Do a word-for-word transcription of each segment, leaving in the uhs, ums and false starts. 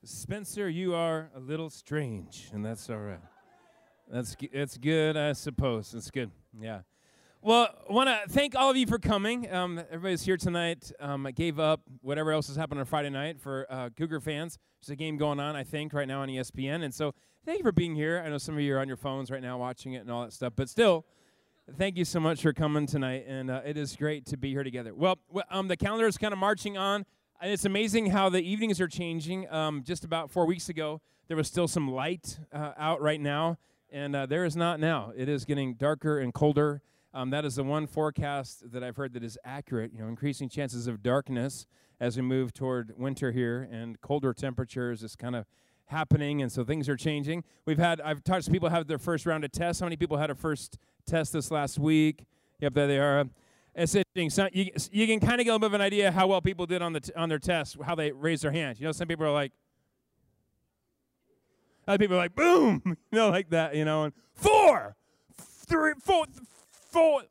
Spencer, you are a little strange, and that's all right. That's g- it's good, I suppose. It's good. Yeah. Well, I want to thank all of you for coming. Um, everybody's here tonight. Um, I gave up whatever else has happened on Friday night for uh, Cougar fans. There's a game going on, I think, right now on E S P N. And so thank you for being here. I know some of you are on your phones right now watching it and all that stuff. But still, thank you so much for coming tonight. And uh, it is great to be here together. Well, w- um, the calendar is kind of marching on. And it's amazing how the evenings are changing. Um, just about four weeks ago, there was still some light uh, out right now. And uh, there is not now. It is getting darker and colder. Um, that is the one forecast that I've heard that is accurate. You know, increasing chances of darkness as we move toward winter here, and colder temperatures is kind of happening, and so things are changing. We've had I've talked to people who have their first round of tests. How many people had a first test this last week? Yep, there they are. It's interesting. So you you can kind of get a little bit of an idea how well people did on the t- on their tests, how they raised their hands. You know, some people are like. Other people are like, boom, you know, like that, you know, and four, three, four, four,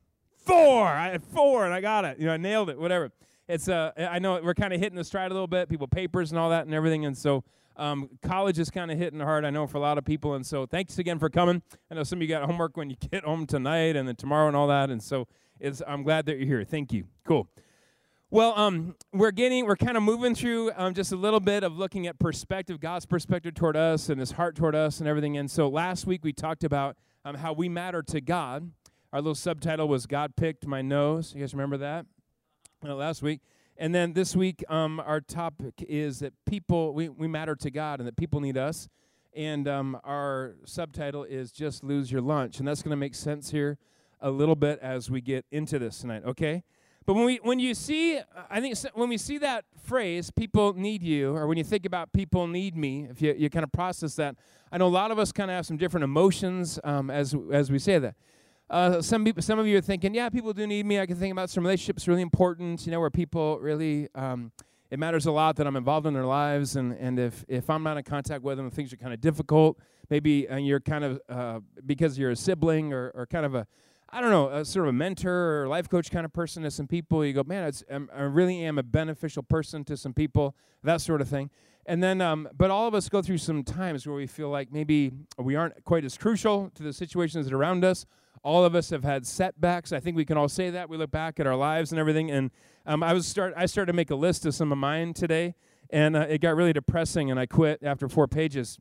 four, I had four, and I got it, you know, I nailed it, whatever. It's, uh, I know we're kind of hitting the stride a little bit, people papers and all that and everything, and so um, college is kind of hitting hard, I know, for a lot of people, and so thanks again for coming. I know some of you got homework when you get home tonight and then tomorrow and all that, and so it's, I'm glad that you're here. Thank you. Cool. Well, um, we're getting, we're kind of moving through um, just a little bit of looking at perspective, God's perspective toward us and His heart toward us and everything. And so last week we talked about um, how we matter to God. Our little subtitle was "God Picked My Nose." You guys remember that? Uh, last week. And then this week, um, our topic is that people, we, we matter to God and that people need us. And um, our subtitle is "Just Lose Your Lunch." And that's going to make sense here a little bit as we get into this tonight, okay? But when we, when you see, I think when we see that phrase, "people need you," or when you think about "people need me," if you, you kind of process that, I know a lot of us kind of have some different emotions um, as as we say that. Uh, some people, some of you are thinking, yeah, people do need me. I can think about some relationships really important, you know, where people really, um, it matters a lot that I'm involved in their lives, and, and if, if I'm not in contact with them, things are kind of difficult. Maybe uh, you're kind of, uh, because you're a sibling or, or kind of a, I don't know, a sort of a mentor or life coach kind of person to some people. You go, man, it's, I'm, I really am a beneficial person to some people, that sort of thing. And then, um, but all of us go through some times where we feel like maybe we aren't quite as crucial to the situations that are around us. All of us have had setbacks. I think we can all say that. We look back at our lives and everything. And um, I was start. I started to make a list of some of mine today, and uh, it got really depressing, and I quit after four pages.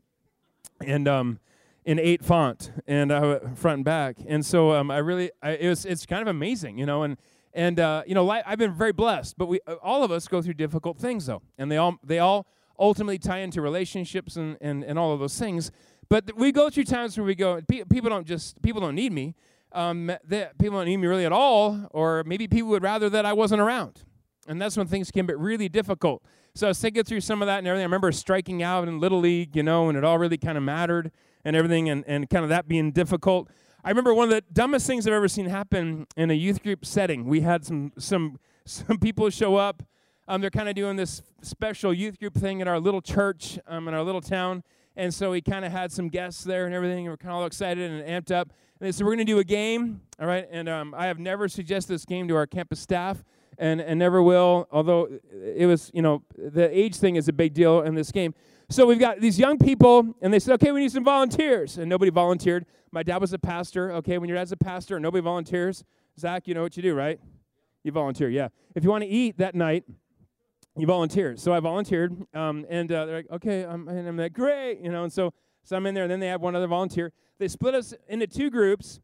And um. in eight font and uh, front and back, and so um, I really, I, it was, it's kind of amazing, you know, and and uh, you know, li- I've been very blessed, but we, uh, all of us go through difficult things though, and they all, they all ultimately tie into relationships and and, and all of those things. But th- we go through times where we go, pe- people don't just, people don't need me, um, they, people don't need me really at all, or maybe people would rather that I wasn't around, and that's when things can get really difficult. So I was thinking through some of that and everything. I remember striking out in Little League, you know, and it all really kind of mattered and everything, and, and kind of that being difficult. I remember one of the dumbest things I've ever seen happen in a youth group setting. We had some some some people show up. Um, they're kind of doing this special youth group thing at our little church um, in our little town, and so we kind of had some guests there and everything, and we're kind of all excited and amped up. And they said, we're going to do a game, all right? And um, I have never suggested this game to our campus staff, and, and never will, although it was, you know, the age thing is a big deal in this game. So we've got these young people, and they said, okay, we need some volunteers. And nobody volunteered. My dad was a pastor. Okay, when your dad's a pastor and nobody volunteers, Zach, you know what you do, right? You volunteer, yeah. If you want to eat that night, you volunteer. So I volunteered, um, and uh, they're like, okay, um, and I'm like, great, you know. And so, so I'm in there, and then they have one other volunteer. They split us into two groups.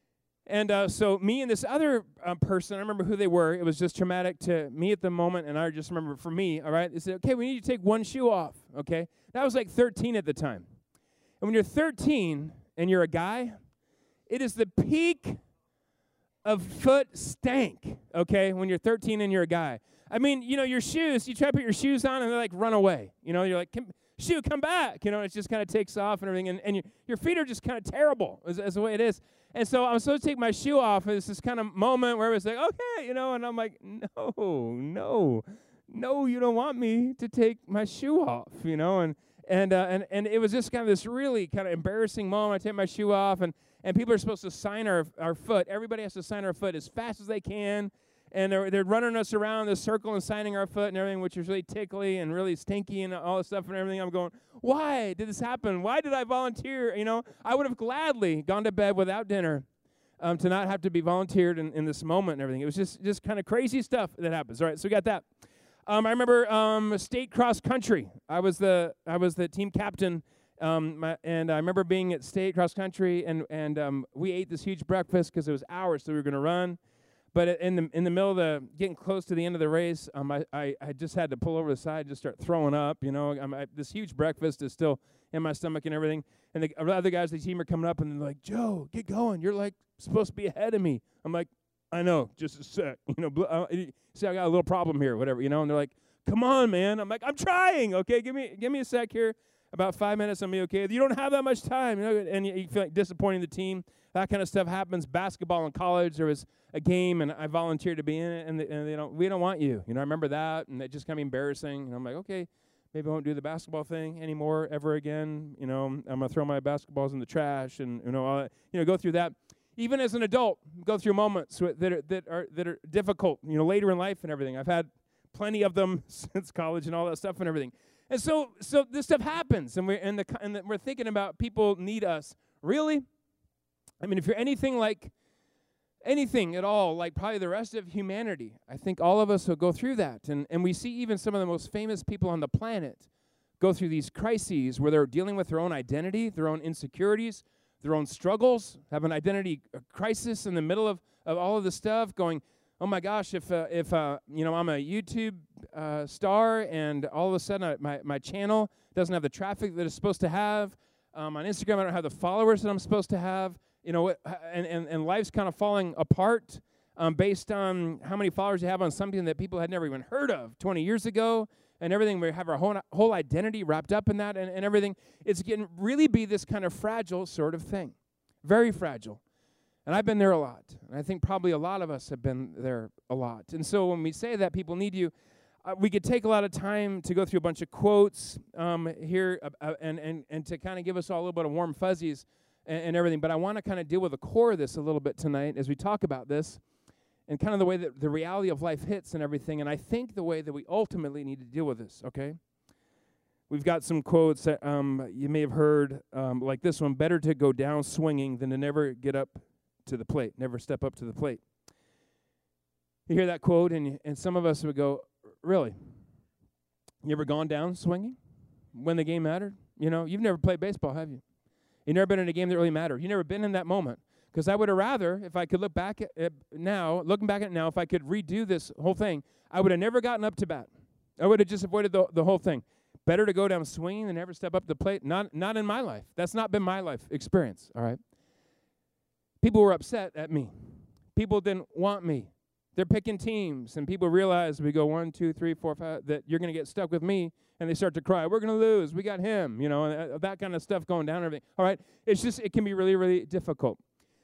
And uh, so me and this other uh, person, I remember who they were. It was just traumatic to me at the moment, and I just remember for me, all right, they said, okay, we need to take one shoe off, okay? That was like thirteen at the time. And when you're thirteen and you're a guy, it is the peak of foot stank, okay, when you're thirteen and you're a guy. I mean, you know, your shoes, you try to put your shoes on, and they like run away. You know, you're like, come, shoe, come back. You know, it just kind of takes off and everything, and, and your, your feet are just kind of terrible as, as the way it is. And so I'm supposed to take my shoe off, and it's this kind of moment where it was like, okay, you know, and I'm like, no, no, no, you don't want me to take my shoe off, you know, and and uh, and and it was just kind of this really kind of embarrassing moment. I take my shoe off, and and people are supposed to sign our our foot. Everybody has to sign our foot as fast as they can, And they're, they're running us around the circle and signing our foot and everything, which is really tickly and really stinky and all this stuff and everything. I'm going, why did this happen? Why did I volunteer? You know, I would have gladly gone to bed without dinner um, to not have to be volunteered in, in this moment and everything. It was just, just kind of crazy stuff that happens. All right, so we got that. Um, I remember um, state cross country. I was the I was the team captain, um, my, and I remember being at state cross country, and and um, we ate this huge breakfast because it was hours, so we were going to run. But in the in the middle of the getting close to the end of the race, um, I, I, I just had to pull over the side and just start throwing up. You know, I'm, I, this huge breakfast is still in my stomach and everything. And the other guys on the team are coming up and they're like, "Joe, get going! You're like supposed to be ahead of me." I'm like, "I know, just a sec." You know, bl- uh, see, I got a little problem here, whatever. You know, and they're like, "Come on, man!" I'm like, "I'm trying. Okay, give me give me a sec here. About five minutes, I'll be okay." You don't have that much time, you know, and you, you feel like disappointing the team. That kind of stuff happens. Basketball in college, there was a game, and I volunteered to be in it, and, the, and they don't, we don't want you. You know, I remember that, and it just kind of embarrassing. And I'm like, okay, maybe I won't do the basketball thing anymore ever again. You know, I'm gonna throw my basketballs in the trash, and you know, I'll, you know, go through that. Even as an adult, go through moments that are that are that are difficult. You know, later in life and everything. I've had plenty of them since college and all that stuff and everything. And so, so this stuff happens, and we're and the and the, we're thinking about people need us. Really? I mean, if you're anything like, anything at all, like probably the rest of humanity, I think all of us will go through that. And, and we see even some of the most famous people on the planet go through these crises where they're dealing with their own identity, their own insecurities, their own struggles, have an identity crisis in the middle of, of all of this stuff, going, oh my gosh, if, uh, if uh, you know, I'm a YouTube uh, star and all of a sudden I, my, my channel doesn't have the traffic that it's supposed to have, um, on Instagram I don't have the followers that I'm supposed to have, you know, and, and, and life's kind of falling apart um, based on how many followers you have on something that people had never even heard of twenty years ago, and everything. We have our whole, whole identity wrapped up in that and, and everything. It's getting really be this kind of fragile sort of thing, very fragile. And I've been there a lot, and I think probably a lot of us have been there a lot. And so when we say that people need you, uh, we could take a lot of time to go through a bunch of quotes um, here uh, uh, and, and, and to kind of give us all a little bit of warm fuzzies and, and everything. But I want to kind of deal with the core of this a little bit tonight as we talk about this and kind of the way that the reality of life hits and everything. And I think the way that we ultimately need to deal with this, okay? We've got some quotes that um, you may have heard, um, like this one, better to go down swinging than to never get up to the plate, never step up to the plate. You hear that quote, and you, and some of us would go, really? You ever gone down swinging when the game mattered? You know, you've never played baseball, have you? You've never been in a game that really mattered. You've never been in that moment. Because I would have rather, if I could look back at it now, looking back at it now, if I could redo this whole thing, I would have never gotten up to bat. I would have just avoided the, the whole thing. Better to go down swinging than ever step up to the plate. Not, not in my life. That's not been my life experience, all right? People were upset at me. People didn't want me. They're picking teams, and people realize we go one, two, three, four, five, that you're going to get stuck with me, and they start to cry. We're going to lose. We got him, you know, and uh, that kind of stuff going down and everything. All right? It's just, it can be really, really difficult.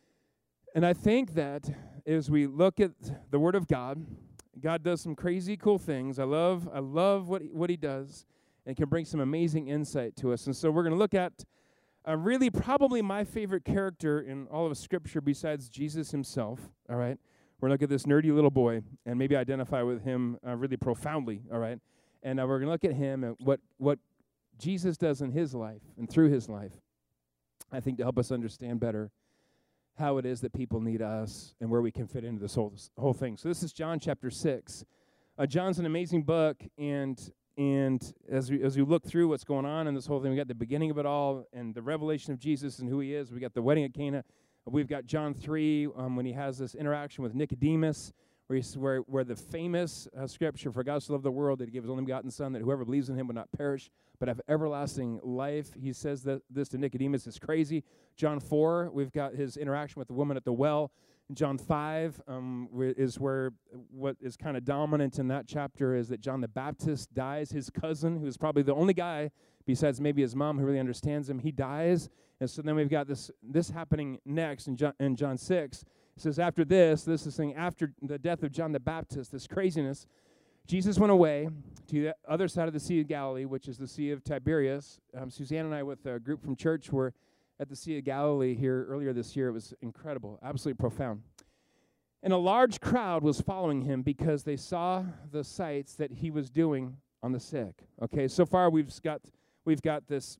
And I think that as we look at the Word of God, God does some crazy cool things. I love, I love what he, what he does, and can bring some amazing insight to us. And so we're going to look at Uh, really, probably my favorite character in all of Scripture besides Jesus himself, all right? We're going to look at this nerdy little boy and maybe identify with him uh, really profoundly, all right? And uh, we're going to look at him and what, what Jesus does in his life and through his life, I think, to help us understand better how it is that people need us and where we can fit into this whole, this whole thing. So this is John chapter six. Uh, John's an amazing book, and And as we as we look through what's going on in this whole thing, we got the beginning of it all and the revelation of Jesus and who he is. We got the wedding at Cana. We've got John three um, when he has this interaction with Nicodemus, where he's, where where the famous uh, scripture, "For God so loved the world that he gave his only begotten Son, that whoever believes in him would not perish but have everlasting life." He says that this to Nicodemus is crazy. John four, we've got his interaction with the woman at the well. John five um, is where what is kind of dominant in that chapter is that John the Baptist dies. His cousin, who is probably the only guy besides maybe his mom who really understands him, he dies. And so then we've got this this happening next in John, in John six. It says, after this, this is saying after the death of John the Baptist, this craziness, Jesus went away to the other side of the Sea of Galilee, which is the Sea of Tiberias. Um, Suzanne and I, with a group from church, were at the Sea of Galilee here earlier this year. It was incredible, absolutely profound. And a large crowd was following him because they saw the sights that he was doing on the sick. Okay, so far we've got we've got this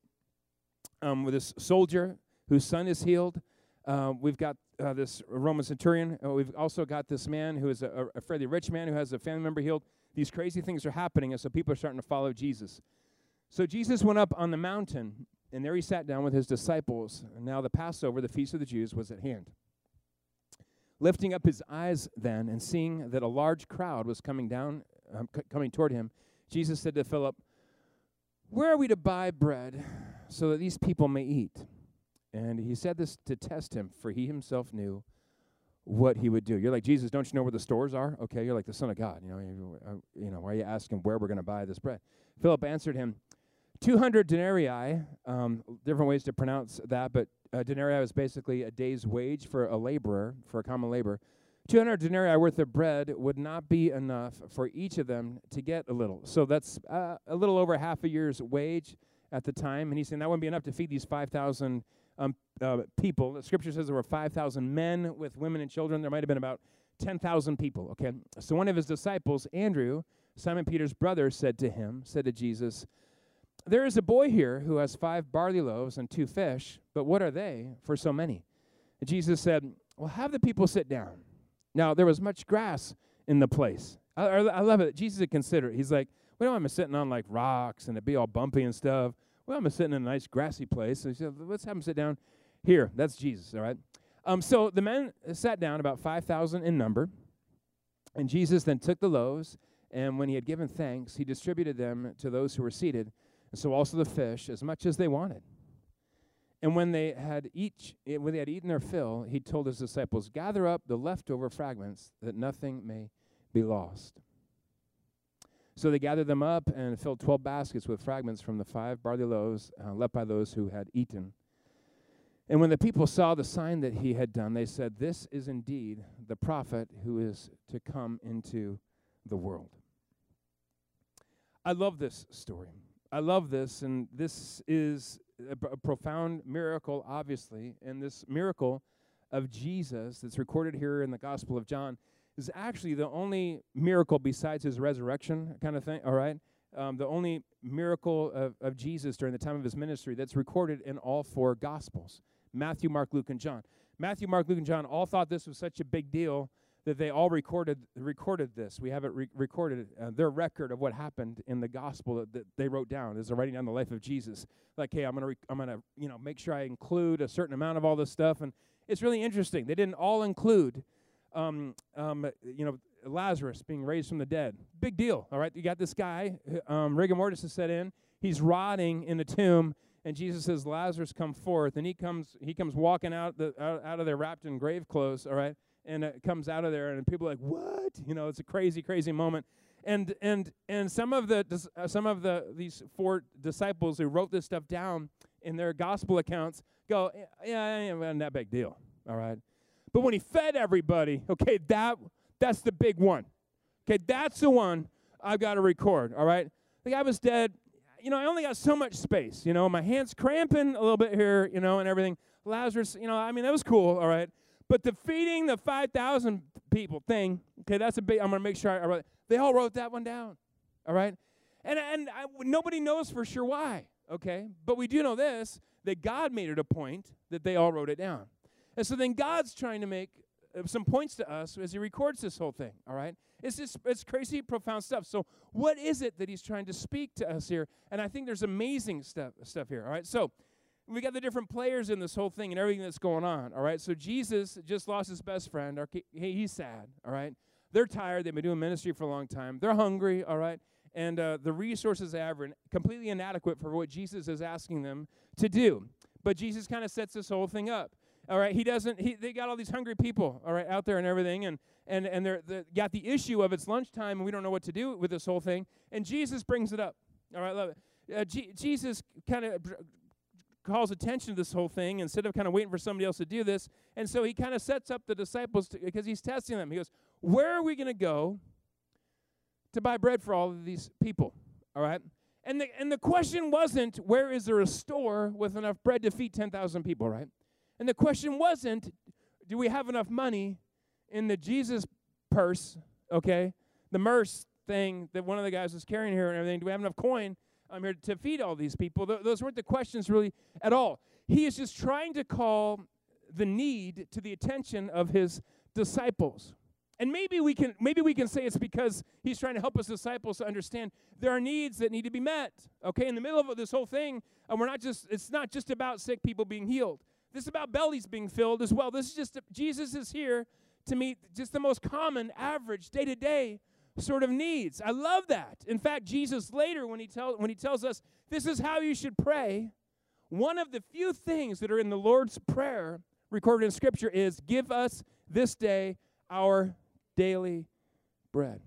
um, with this soldier whose son is healed. Uh, we've got uh, this Roman centurion. Uh, we've also got this man who is a, a fairly rich man who has a family member healed. These crazy things are happening, and so people are starting to follow Jesus. So Jesus went up on the mountain, and there he sat down with his disciples. And now the Passover, the feast of the Jews, was at hand. Lifting up his eyes then, and seeing that a large crowd was coming down, um, c- coming toward him, Jesus said to Philip, "Where are we to buy bread so that these people may eat?" And he said this to test him, for he himself knew what he would do. You're like, "Jesus, don't you know where the stores are?" Okay, you're like the Son of God. You know, you, uh, you know, why are you asking where we're going to buy this bread? Philip answered him, two hundred denarii, um, different ways to pronounce that, but uh, denarii is basically a day's wage for a laborer, for a common laborer. two hundred denarii worth of bread would not be enough for each of them to get a little. So that's uh, a little over half a year's wage at the time. And he's saying that wouldn't be enough to feed these five thousand um, uh, people. The scripture says there were five thousand men with women and children. There might have been about ten thousand people, okay? So one of his disciples, Andrew, Simon Peter's brother, said to him, said to Jesus, "There is a boy here who has five barley loaves and two fish, but what are they for so many?" And Jesus said, "Well, have the people sit down." Now, there was much grass in the place. I, I, I love it. Jesus had considered it. He's like, we don't want them sitting on, like, rocks and it'd be all bumpy and stuff. We want them sitting in a nice grassy place. So he said, let's have them sit down here. That's Jesus, all right? Um, so the men sat down, about five thousand in number, and Jesus then took the loaves, and when he had given thanks, he distributed them to those who were seated, and so also the fish, as much as they wanted. And when they had each, when they had eaten their fill, he told his disciples, "Gather up the leftover fragments, that nothing may be lost." So they gathered them up and filled twelve baskets with fragments from the five barley loaves uh, left by those who had eaten. And when the people saw the sign that he had done, they said, "This is indeed the prophet who is to come into the world." I love this story. I love this, and this is a, a profound miracle, obviously, and this miracle of Jesus that's recorded here in the Gospel of John is actually the only miracle besides his resurrection kind of thing, all right? Um, the only miracle of, of Jesus during the time of his ministry that's recorded in all four Gospels, Matthew, Mark, Luke, and John. Matthew, Mark, Luke, and John all thought this was such a big deal that they all recorded recorded this. We have it re- recorded, uh, their record of what happened in the gospel that, that they wrote down as they're writing down the life of Jesus. Like, hey, I'm gonna, re- I'm gonna, you know, make sure I include a certain amount of all this stuff, and it's really interesting. They didn't all include, um, um, you know, Lazarus being raised from the dead. Big deal, all right? You got this guy, um, rigor mortis is set in. He's rotting in the tomb, and Jesus says, "Lazarus, come forth," and he comes, he comes walking out the out, out of there wrapped in grave clothes, all right? And it comes out of there, and people are like, "What?" You know, it's a crazy, crazy moment. And and and some of the dis- uh, some of the these four disciples who wrote this stuff down in their gospel accounts go, "Yeah, yeah, yeah, wasn't that big deal, all right." But when he fed everybody, okay, that that's the big one. Okay, that's the one I've got to record, all right. The guy was dead. You know, I only got so much space. You know, my hand's cramping a little bit here, you know, and everything. Lazarus, you know, I mean, that was cool, all right. But the feeding the five thousand people thing, okay, that's a big, I'm going to make sure I, I wrote, they all wrote that one down, all right? And and I, nobody knows for sure why, okay? But we do know this, that God made it a point that they all wrote it down. And so then God's trying to make uh, some points to us as he records this whole thing, all right? It's just, it's crazy, profound stuff. So what is it that he's trying to speak to us here? And I think there's amazing stuff, stuff here, all right? So we got the different players in this whole thing and everything that's going on, all right? So Jesus just lost his best friend. Okay, he's sad, all right? They're tired. They've been doing ministry for a long time. They're hungry, all right? And uh, the resources they have are completely inadequate for what Jesus is asking them to do. But Jesus kind of sets this whole thing up, all right? He doesn't, he, they got all these hungry people, all right, out there and everything, and and and they're, they got the issue of it's lunchtime and we don't know what to do with this whole thing, and Jesus brings it up, all right? Love it. Uh, G- Jesus kind of calls attention to this whole thing instead of kind of waiting for somebody else to do this. And so he kind of sets up the disciples because he's testing them. He goes, where are we going to go to buy bread for all of these people? All right? And the, and the question wasn't, where is there a store with enough bread to feed ten thousand people, right? And the question wasn't, do we have enough money in the Jesus purse, okay, the merce thing that one of the guys was carrying here and everything, do we have enough coin um, here to feed all these people? Th- those weren't the questions really at all. He is just trying to call the need to the attention of his disciples. And maybe we can maybe we can say it's because he's trying to help his disciples to understand there are needs that need to be met. Okay, in the middle of this whole thing, and we're not just it's not just about sick people being healed. This is about bellies being filled as well. This is just a, Jesus is here to meet just the most common, average, day-to-day sort of needs. I love that. In fact, Jesus later, when he tell when he tells us this is how you should pray, one of the few things that are in the Lord's Prayer recorded in Scripture is, give us this day our daily bread.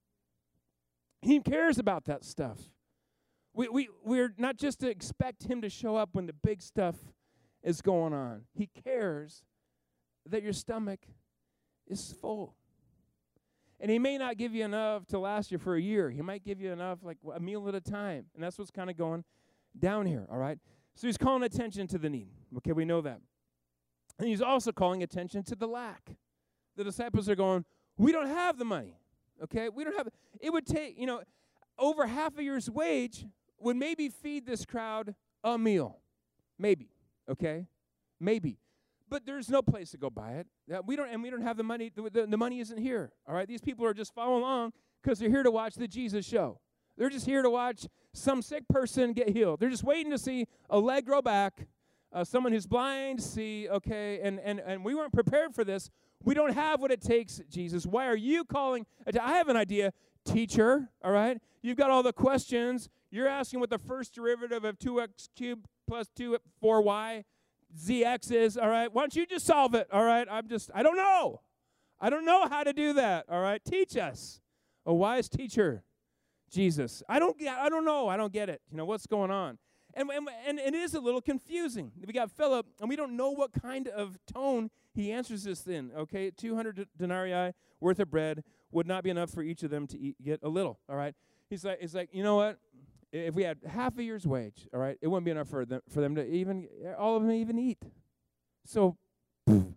He cares about that stuff. We, we, we're not just to expect him to show up when the big stuff is going on. He cares that your stomach is full. And he may not give you enough to last you for a year. He might give you enough, like a meal at a time. And that's what's kind of going down here, all right? So he's calling attention to the need. Okay, we know that. And he's also calling attention to the lack. The disciples are going, we don't have the money, okay? We don't have it. It would take, you know, over half a year's wage would maybe feed this crowd a meal. Maybe, okay? Maybe. But there's no place to go buy it. Uh, we don't, and we don't have the money. The, the, the money isn't here, all right? These people are just following along because they're here to watch the Jesus show. They're just here to watch some sick person get healed. They're just waiting to see a leg grow back, uh, someone who's blind see, okay, and, and, and we weren't prepared for this. We don't have what it takes, Jesus. Why are you calling? I have an idea, teacher, all right? You've got all the questions. You're asking what the first derivative of two x cubed plus two, four y, zx is, all right? Why don't you just solve it, all right? I'm just, I don't know. I don't know how to do that, all right? Teach us. A wise teacher, Jesus. I don't get, I don't know. I don't get it. You know, what's going on? And, and, and it is a little confusing. We got Philip, and we don't know what kind of tone he answers this in, okay? two hundred denarii worth of bread would not be enough for each of them to eat, get a little, all right? He's like, he's like, you know what? If we had half a year's wage, all right, it wouldn't be enough for them, for them to even, all of them even eat. So, and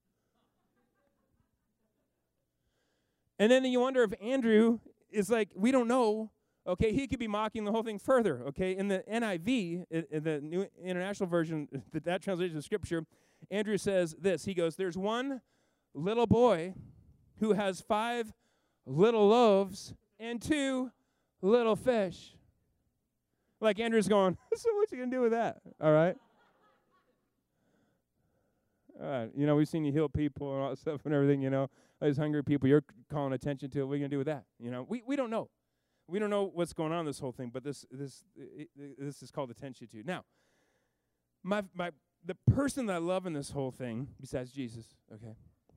then you wonder if Andrew is like, we don't know. Okay, he could be mocking the whole thing further, okay? In the N I V, in, in the New International Version, that, that translation of Scripture, Andrew says this. He goes, there's one little boy who has five little loaves and two little fish. Like Andrew's going, so what you going to do with that, all right? All right, you know, we've seen you heal people and all that stuff and everything, you know. All these hungry people, you're calling attention to it. What are you going to do with that? You know, we, we don't know. We don't know what's going on in this whole thing, but this this it, it, this is called attention to. Now, my my the person that I love in this whole thing, besides Jesus, okay,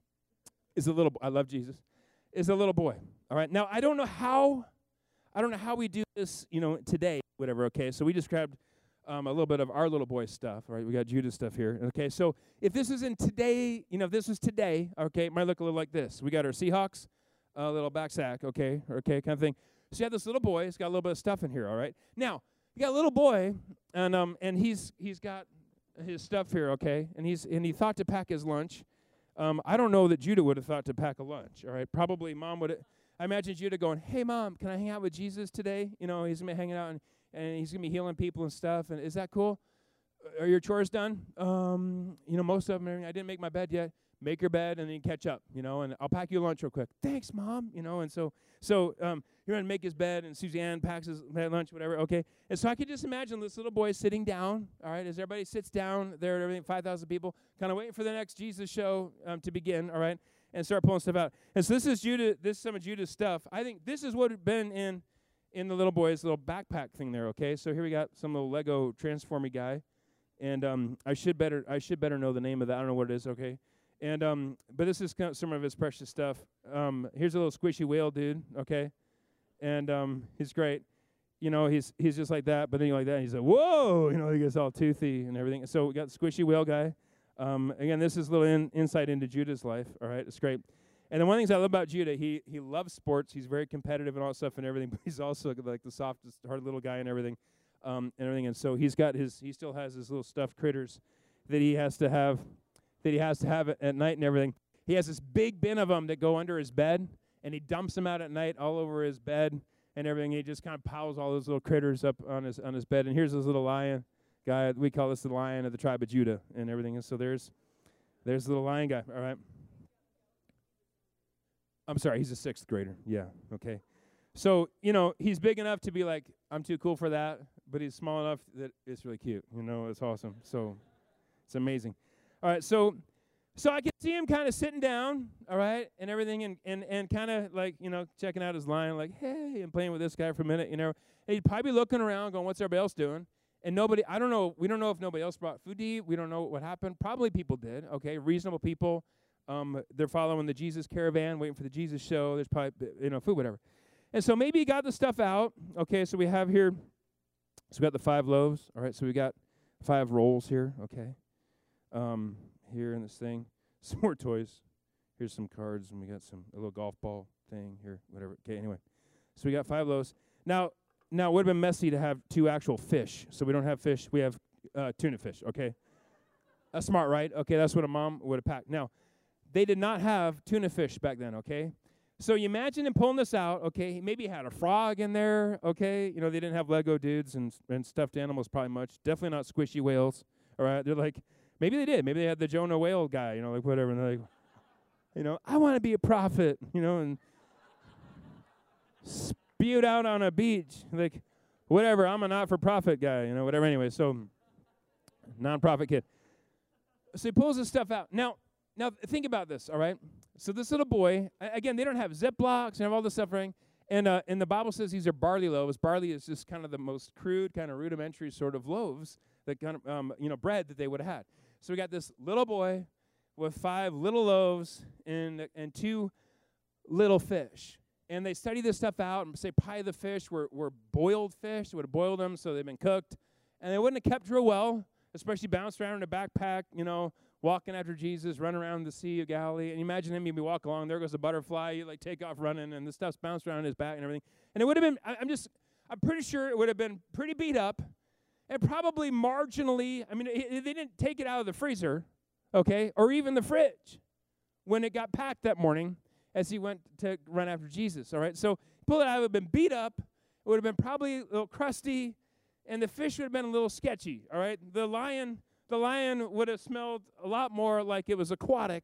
is a little. I love Jesus, is a little boy. All right. Now I don't know how, I don't know how we do this, you know, today, whatever. Okay. So we described um, a little bit of our little boy stuff. All right. We got Judas stuff here. Okay. So if this is in today, you know, if this is today, okay, it might look a little like this. We got our Seahawks, a uh, little back sack. Okay. Okay, kind of thing. So you have this little boy. He's got a little bit of stuff in here, all right? Now, you got a little boy, and um, and he's he's got his stuff here, okay? And he's and he thought to pack his lunch. Um, I don't know that Judah would have thought to pack a lunch, all right? Probably Mom would. I imagine Judah going, "Hey, Mom, can I hang out with Jesus today? You know, he's gonna be hanging out and, and he's gonna be healing people and stuff. And is that cool? Are your chores done? Um, you know, most of them. I didn't make my bed yet. Make your bed and then catch up, you know, and I'll pack you lunch real quick. Thanks, Mom, you know, and so so um, you're going to make his bed, and Suzanne packs his lunch, whatever, okay? And so I could just imagine this little boy sitting down, all right, as everybody sits down there and everything, five thousand people, kind of waiting for the next Jesus show um, to begin, all right, and start pulling stuff out. And so this is Judah, this is some of Judah's stuff. I think this is what had been in, in the little boy's little backpack thing there, okay? So here we got some little Lego transformy guy, and um, I should better I should better know the name of that. I don't know what it is, okay? And um, but this is kind of some of his precious stuff. Um, here's a little squishy whale dude, okay, and um, he's great. You know, he's he's just like that. But then you like that, and he's like, whoa, you know, he gets all toothy and everything. So we got the squishy whale guy. Um, again, this is a little in, insight into Judah's life. All right, it's great. And then one of the things I love about Judah, he he loves sports. He's very competitive and all that stuff and everything. But he's also like the softest, hard little guy and everything, um, and everything. And so he's got his, he still has his little stuffed critters that he has to have. that he has to have it at night and everything. he has this big bin of them that go under his bed, and he dumps them out at night all over his bed and everything. He just kind of piles all those little critters up on his on his bed. And here's this little lion guy. We call this the lion of the tribe of Judah and everything. And so there's there's the little lion guy, all right? I'm sorry, he's a sixth grader. Yeah, okay. So, you know, he's big enough to be like, I'm too cool for that, but he's small enough that it's really cute. You know, it's awesome. So it's amazing. All right, so so I can see him kind of sitting down, all right, and everything, and and, and kind of like, you know, checking out his lion, like, hey, and playing with this guy for a minute, you know. And he'd probably be looking around going, what's everybody else doing? And nobody, I don't know, we don't know if nobody else brought food to eat. We don't know what happened. Probably people did, okay, reasonable people. Um, they're following the Jesus caravan, waiting for the Jesus show. There's probably, you know, food, whatever. And so maybe he got the stuff out. Okay, so we have here, so we got the five loaves. All right, so we got five rolls here, okay. Um, here in this thing. Some more toys. Here's some cards, and we got some, a little golf ball thing here, whatever. Okay, anyway. So we got five loaves. Now, now it would have been messy to have two actual fish. So we don't have fish. We have uh, tuna fish, okay. That's smart, right? Okay, that's what a mom would have packed. Now, they did not have tuna fish back then, okay? So you imagine him pulling this out, okay? He maybe had a frog in there, okay? You know, they didn't have Lego dudes and, and stuffed animals probably much. Definitely not squishy whales, all right? They're like, maybe they did. Maybe they had the Jonah whale guy, you know, like whatever. And they're like, you know, I want to be a prophet, you know, and spewed out on a beach. Like, whatever, I'm a not-for-profit guy, you know, whatever. Anyway, so non-profit kid. So he pulls this stuff out. Now, Now, think about this, all right? So this little boy, again, they don't have Ziplocs and have all this stuff, right? And, uh, and the Bible says these are barley loaves. Barley is just kind of the most crude, kind of rudimentary sort of loaves, that kind of, um, you know, bread that they would have had. So we got this little boy with five little loaves and, and two little fish. And they study this stuff out and say probably the fish were, were boiled fish. They would have boiled them so they've been cooked. And they wouldn't have kept real well, especially bounced around in a backpack, you know, walking after Jesus, running around the Sea of Galilee. And you imagine him, he'd be walking along, there goes a butterfly, you like take off running, and the stuff's bounced around his back and everything. And it would have been, I, I'm just, I'm pretty sure it would have been pretty beat up, and probably marginally, I mean, it, they didn't take it out of the freezer, okay, or even the fridge when it got packed that morning as he went to run after Jesus, all right? So pull it out, it would have been beat up, it would have been probably a little crusty, and the fish would have been a little sketchy, all right? The lion... The lion would have smelled a lot more like it was aquatic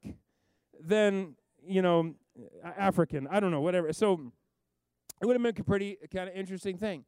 than, you know, African. I don't know, whatever. So it would have been a pretty kind of interesting thing.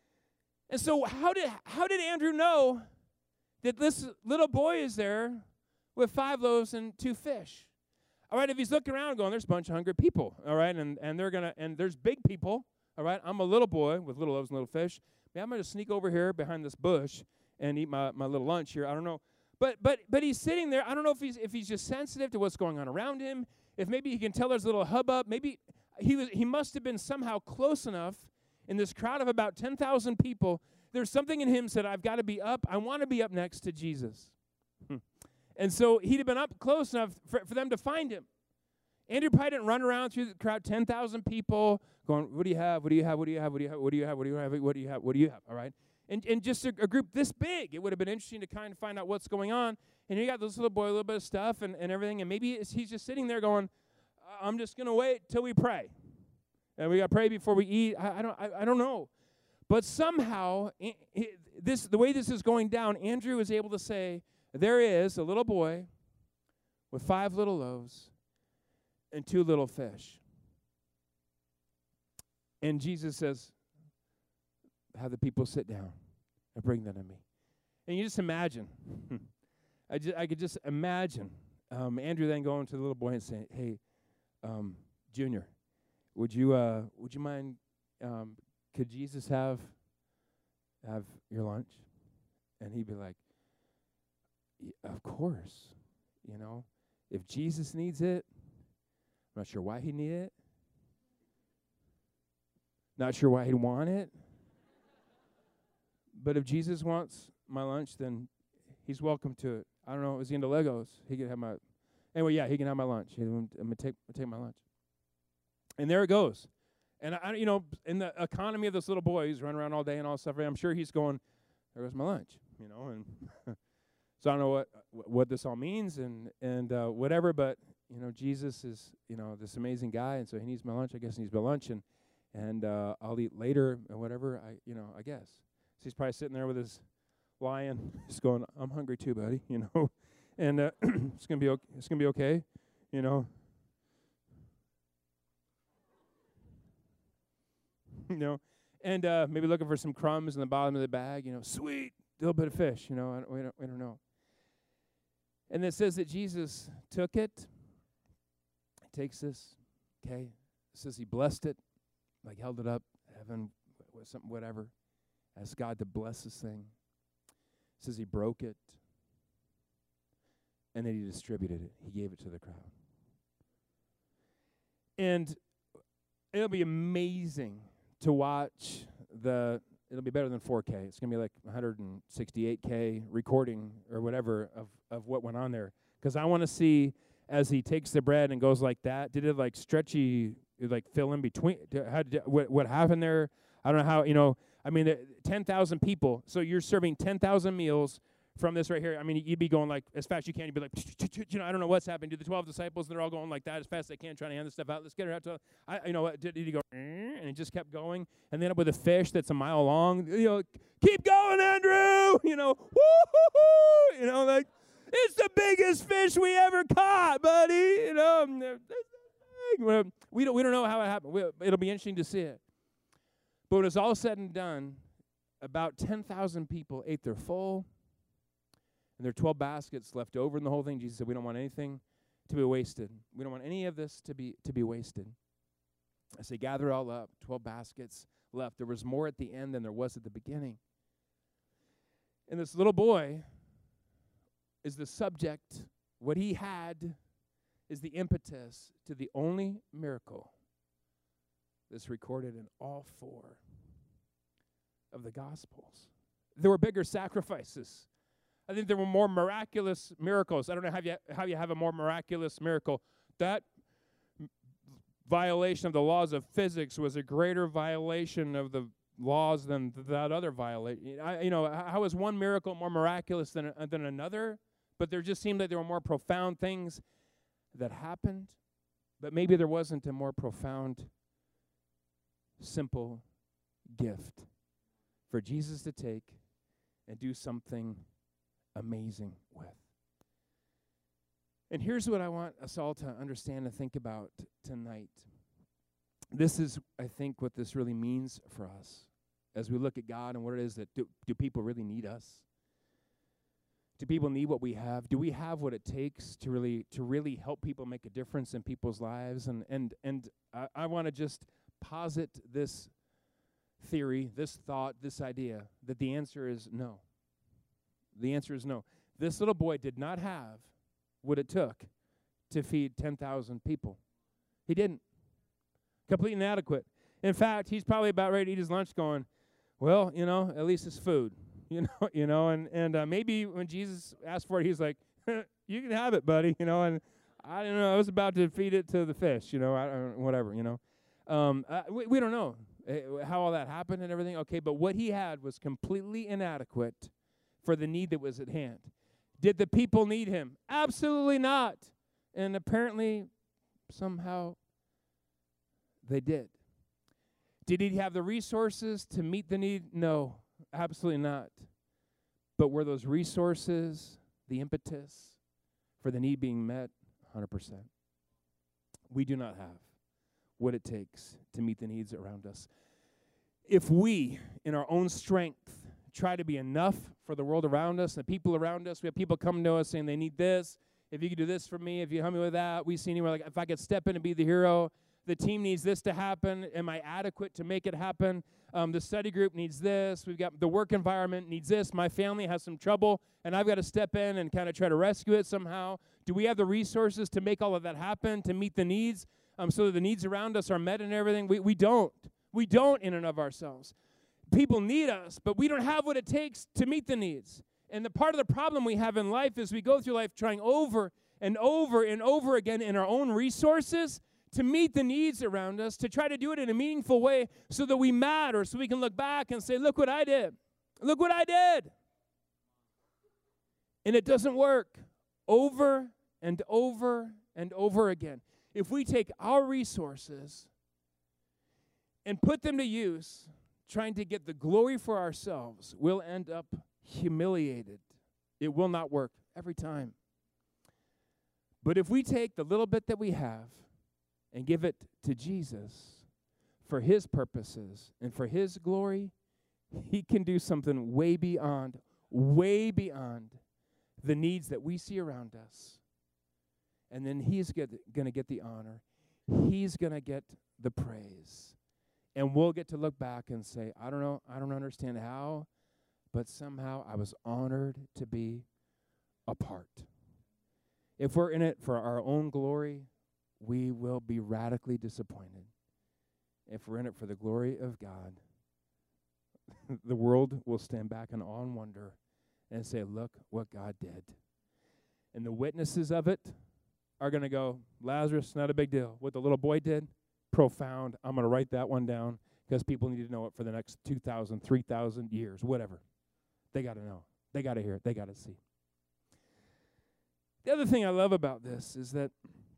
And so how did how did Andrew know that this little boy is there with five loaves and two fish? All right, if he's looking around going, there's a bunch of hungry people, all right, and, and they're gonna and there's big people, all right. I'm a little boy with little loaves and little fish. Man, I'm gonna sneak over here behind this bush and eat my, my little lunch here. I don't know. But but but he's sitting there. I don't know if he's if he's just sensitive to what's going on around him. If maybe he can tell there's a little hubbub. Maybe he was he must have been somehow close enough in this crowd of about ten thousand people. There's something in him said, I've got to be up. I want to be up next to Jesus. Hmm. And so he'd have been up close enough for, for them to find him. Andrew probably didn't run around through the crowd, ten thousand people, going, what do you have? What do you have? What do you have? What do you have? What do you have? What do you have? What do you have? What do you have? All right. And, and just a, a group this big, it would have been interesting to kind of find out what's going on. And you got this little boy, a little bit of stuff and, and everything, and maybe it's, he's just sitting there going, I'm just going to wait till we pray. And we got to pray before we eat. I, I don't I, I don't know. But somehow, I, I, this the way this is going down, Andrew is able to say, there is a little boy with five little loaves and two little fish. And Jesus says, have the people sit down and bring them to me. And you just imagine, I, just, I could just imagine um, Andrew then going to the little boy and saying, hey, um, Junior, would you uh, would you mind, um, could Jesus have have your lunch? And he'd be like, of course, you know, if Jesus needs it, I'm not sure why he need it, not sure why he'd want it. But if Jesus wants my lunch, then he's welcome to it. I don't know. Is he into Legos? He can have my. Anyway, yeah, he can have my lunch. I'm gonna take take my lunch. And there it goes. And I, you know, in the economy of this little boy, he's running around all day and all stuff. I'm sure he's going, there goes my lunch, you know. And so I don't know what what this all means and and uh, whatever. But you know, Jesus is, you know, this amazing guy, and so he needs my lunch. I guess he needs my lunch, and and uh, I'll eat later or whatever. I, you know, I guess. So he's probably sitting there with his lion, just going, "I'm hungry too, buddy," you know, and uh, it's gonna be okay. It's gonna be okay, you know. You know, and uh, maybe looking for some crumbs in the bottom of the bag. You know, sweet, a little bit of fish. You know, I don't, we don't, we don't know. And it says that Jesus took it, takes this, okay. It says he blessed it, like held it up, heaven, w- something, whatever. Asked God to bless this thing. It says he broke it, and then he distributed it. He gave it to the crowd. And it'll be amazing to watch the, it'll be better than four K. It's going to be like one hundred sixty-eight K recording or whatever of, of what went on there. Because I want to see as he takes the bread and goes like that, did it like stretchy, like fill in between? How did, what, what happened there? I don't know how, you know, I mean, ten thousand people. So you're serving ten thousand meals from this right here. I mean, you'd be going like as fast as you can. You'd be like, you know, I don't know what's happening to the twelve disciples. And they're all going like that as fast as they can, trying to hand this stuff out. Let's get it out to, I, you know, what, did, did he go, and he just kept going. And then up with a fish that's a mile long. You know, keep going, Andrew. You know, woo-hoo-hoo. You know, like, it's the biggest fish we ever caught, buddy. You know, we don't, we don't know how it happened. We, it'll be interesting to see it. But when it's all said and done, about ten thousand people ate their full. And there are twelve baskets left over in the whole thing. Jesus said, we don't want anything to be wasted. We don't want any of this to be to be wasted. I say, gather it all up, twelve baskets left. There was more at the end than there was at the beginning. And this little boy is the subject. What he had is the impetus to the only miracle that's recorded in all four of the Gospels. There were bigger sacrifices. I think there were more miraculous miracles. I don't know how you, how you have a more miraculous miracle. That m- violation of the laws of physics was a greater violation of the laws than th- that other violation. I, you know, how is one miracle more miraculous than uh, than another? But there just seemed like there were more profound things that happened. But maybe there wasn't a more profound, simple gift for Jesus to take and do something amazing with. And here's what I want us all to understand and think about t- tonight. This is, I think, what this really means for us as we look at God and what it is that do, do people really need us? Do people need what we have? Do we have what it takes to really to really help people make a difference in people's lives? And and and I, I want to just posit this theory, this thought, this idea that the answer is no. The answer is no. This little boy did not have what it took to feed ten thousand people. He didn't. Completely inadequate. In fact, he's probably about ready to eat his lunch going, well, you know, at least it's food. You know, you know, and, and uh, maybe when Jesus asked for it, he's like, you can have it, buddy, you know, and I don't know, I was about to feed it to the fish, you know, I don't, whatever, you know. Um, uh, we, we don't know uh, how all that happened and everything, okay, but what he had was completely inadequate for the need that was at hand. Did the people need him? Absolutely not. And apparently, somehow, they did. Did he have the resources to meet the need? No, absolutely not. But were those resources the impetus for the need being met? one hundred percent. We do not have what it takes to meet the needs around us. If we, in our own strength, try to be enough for the world around us, the people around us, we have people coming to us saying they need this. If you could do this for me, if you help me with that, we see anywhere like if I could step in and be the hero. The team needs this to happen. Am I adequate to make it happen? Um, the study group needs this. We've got the work environment needs this. My family has some trouble, and I've got to step in and kind of try to rescue it somehow. Do we have the resources to make all of that happen, to meet the needs, um, so that the needs around us are met and everything? We, we don't. We don't in and of ourselves. People need us, but we don't have what it takes to meet the needs. And the part of the problem we have in life is we go through life trying over and over and over again in our own resources to meet the needs around us, to try to do it in a meaningful way so that we matter, so we can look back and say, look what I did. Look what I did. And it doesn't work. Over and over and over again. If we take our resources and put them to use, trying to get the glory for ourselves, we'll end up humiliated. It will not work every time. But if we take the little bit that we have and give it to Jesus for his purposes and for his glory, he can do something way beyond, way beyond the needs that we see around us. And then he's going to get the honor. He's going to get the praise. And we'll get to look back and say, I don't know, I don't understand how, but somehow I was honored to be a part. If we're in it for our own glory, we will be radically disappointed. If we're in it for the glory of God, the world will stand back in awe and wonder and say, look what God did. And the witnesses of it are going to go, Lazarus, not a big deal. What the little boy did, profound. I'm going to write that one down because people need to know it for the next two thousand, three thousand years, whatever. They got to know. They got to hear it. They got to see. The other thing I love about this is that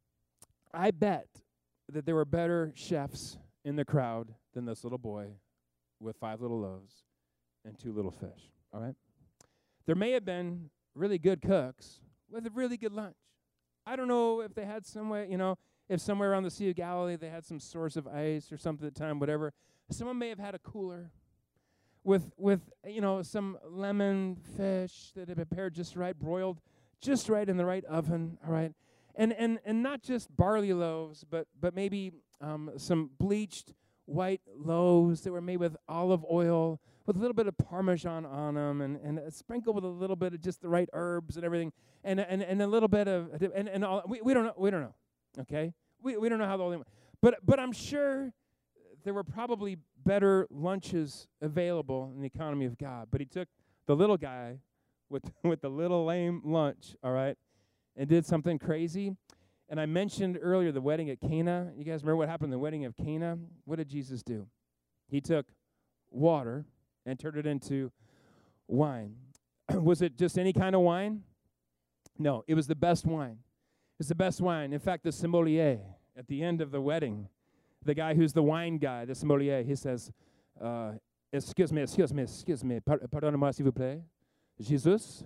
I bet that there were better chefs in the crowd than this little boy with five little loaves and two little fish, all right? There may have been really good cooks with a really good lunch. I don't know if they had some way, you know, if somewhere around the Sea of Galilee they had some source of ice or something at the time, whatever. Someone may have had a cooler with, with you know, some lemon fish that had been prepared just right, broiled just right in the right oven, all right? And and and not just barley loaves, but but maybe um, some bleached white loaves that were made with olive oil with a little bit of Parmesan on them, and and uh, sprinkled with a little bit of just the right herbs and everything, and and and a little bit of and and all. We we don't know. We don't know. Okay, we we don't know how the whole thing. But but I'm sure there were probably better lunches available in the economy of God. But he took the little guy with with the little lame lunch, all right, and did something crazy. And I mentioned earlier the wedding at Cana. You guys remember what happened in the wedding of Cana? What did Jesus do? He took water and turned it into wine. Was it just any kind of wine? No, it was the best wine. It's the best wine. In fact, the sommelier at the end of the wedding, the guy who's the wine guy, the sommelier, he says, uh, excuse me, excuse me, excuse me, par- pardonnez-moi s'il vous plaît. Jesus?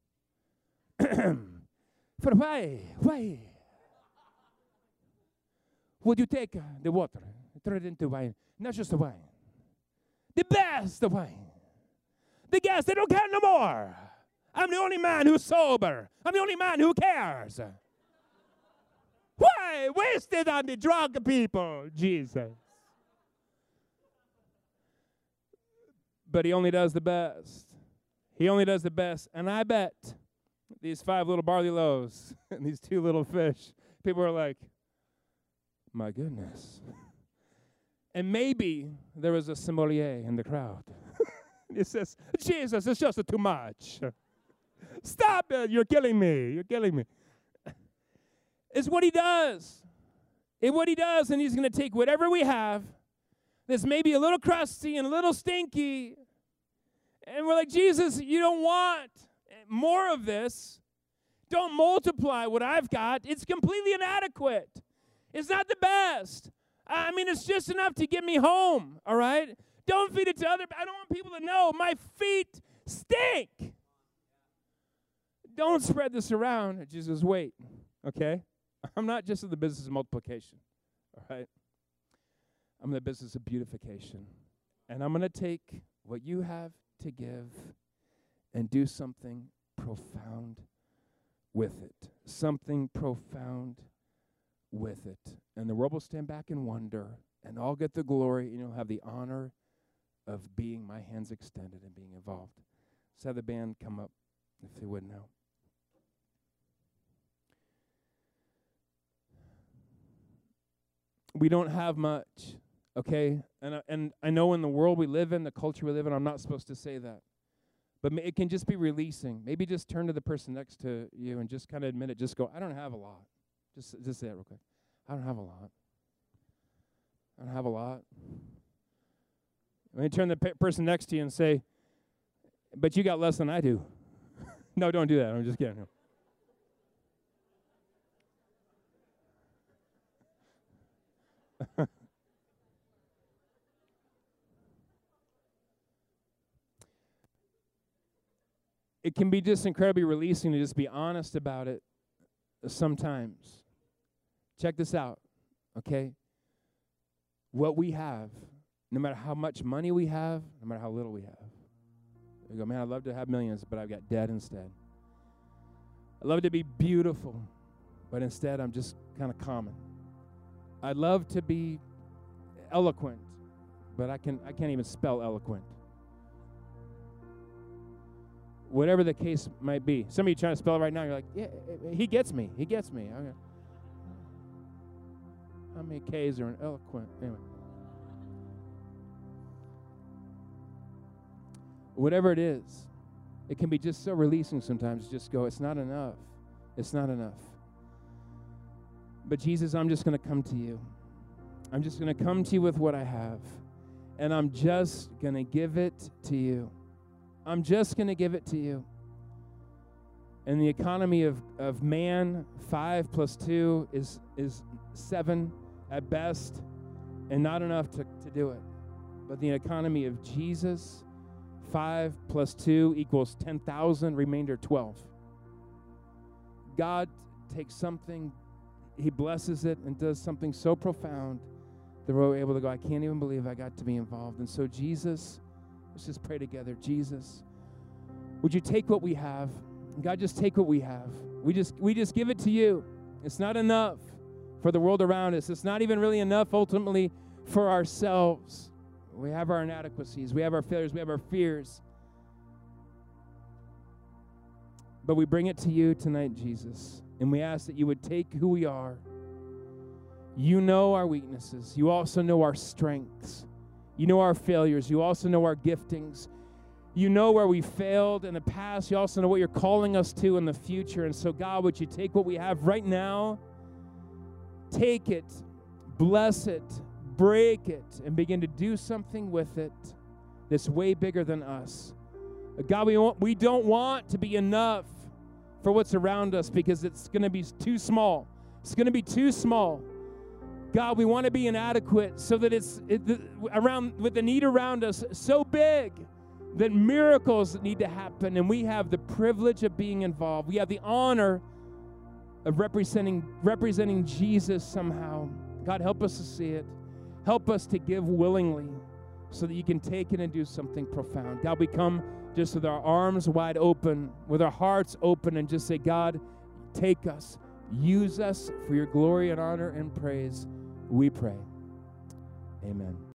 For why, why would you take uh, the water, turn it into wine, not just the wine, the best of wine. The guests, they don't care no more. I'm the only man who's sober. I'm the only man who cares. Why waste it on the drunk people, Jesus? But he only does the best. He only does the best. And I bet these five little barley loaves and these two little fish, people are like, my goodness. And maybe there was a sommelier in the crowd. He says, Jesus, it's just too much. Stop it. You're killing me. You're killing me. It's what he does. It's what he does, and he's going to take whatever we have that's maybe a little crusty and a little stinky, and we're like, Jesus, you don't want more of this. Don't multiply what I've got. It's completely inadequate. It's not the best. I mean, it's just enough to get me home, all right? Don't feed it to other. I don't want people to know my feet stink. Don't spread this around. Jesus, wait, okay? I'm not just in the business of multiplication, all right? I'm in the business of beautification. And I'm going to take what you have to give and do something profound with it. Something profound with it. And the world will stand back and wonder, and I'll get the glory, and you'll have the honor of being my hands extended and being involved. Let's have the band come up, if they would now. We don't have much, okay? And uh, and I know in the world we live in, the culture we live in, I'm not supposed to say that. But ma- it can just be releasing. Maybe just turn to the person next to you and just kind of admit it. Just go, I don't have a lot. Just, just say it real quick. I don't have a lot. I don't have a lot. Let me turn to the pe- person next to you and say, but you got less than I do. No, don't do that. I'm just kidding. it can be just incredibly releasing to just be honest about it sometimes. Check this out, okay? What we have, no matter how much money we have, no matter how little we have. You go, man, I'd love to have millions, but I've got debt instead. I'd love to be beautiful, but instead I'm just kind of common. I'd love to be eloquent, but I can I can't even spell eloquent. Whatever the case might be. Some of you trying to spell it right now, you're like, yeah, he gets me. He gets me. Okay. How many K's are in eloquent? Anyway. Whatever it is, it can be just so releasing sometimes. Just go, it's not enough. It's not enough. But Jesus, I'm just going to come to you. I'm just going to come to you with what I have. And I'm just going to give it to you. I'm just going to give it to you. In the economy of, of man, five plus two is, is seven at best, and not enough to, to do it. But the economy of Jesus, five plus two equals ten thousand, remainder twelve. God takes something, he blesses it and does something so profound that we're able to go, I can't even believe I got to be involved. And so Jesus, let's just pray together. Jesus, would you take what we have? God, just take what we have. We just we just give it to you. It's not enough for the world around us. It's not even really enough ultimately for ourselves. We have our inadequacies. We have our failures. We have our fears. But we bring it to you tonight, Jesus, and we ask that you would take who we are. You know our weaknesses. You also know our strengths. You know our failures. You also know our giftings. You know where we failed in the past. You also know what you're calling us to in the future. And so, God, would you take what we have right now, take it, bless it, break it, and begin to do something with it that's way bigger than us. God, we, want, we don't want to be enough for what's around us because it's going to be too small. It's going to be too small. God, we want to be inadequate so that it's it, the, around with the need around us so big that miracles need to happen, and we have the privilege of being involved. We have the honor of representing representing Jesus somehow. God, help us to see it. Help us to give willingly so that you can take it and do something profound. God, we come just with our arms wide open, with our hearts open, and just say, God, take us. Use us for your glory and honor and praise. We pray. Amen.